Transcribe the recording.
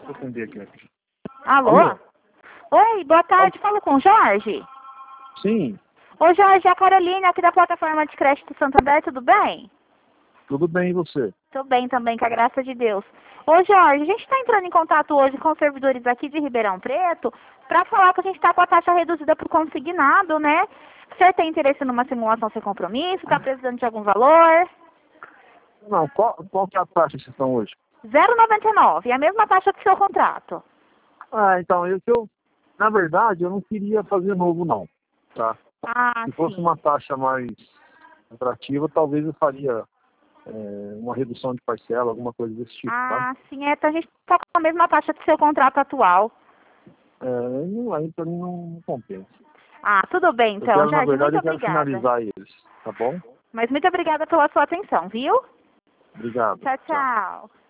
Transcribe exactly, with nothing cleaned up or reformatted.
Deixa eu atender aqui. Alô? Alô? Oi, boa tarde. Falo com o Jorge. Sim, Ô, Jorge, é a Carolina aqui da plataforma de crédito Santander, tudo bem? tudo bem, e você? Tô bem também, com a graça de Deus. Ô, Jorge, a gente está entrando em contato hoje com os servidores aqui de Ribeirão Preto para falar que a gente está com a taxa reduzida para o consignado, né? O senhor tem interesse numa simulação sem compromisso? Está precisando de algum valor? Não, qual, qual que é a taxa que vocês estão hoje? zero vírgula noventa e nove, é a mesma taxa do seu contrato. Ah, então, eu, eu, na verdade, eu não queria fazer novo, não, tá? Ah, Se fosse sim. uma taxa mais atrativa, talvez eu faria é, uma redução de parcela, alguma coisa desse tipo, tá? Ah, sim, é, então a gente está com a mesma taxa do seu contrato atual. É, não, aí pra mim não, não compensa. Ah, tudo bem Eu então, quero, na Jorge, verdade, muito eu quero obrigada. finalizar eles, tá bom? Mas muito obrigada pela sua atenção, viu? Obrigado. Tchau, Tchau. tchau.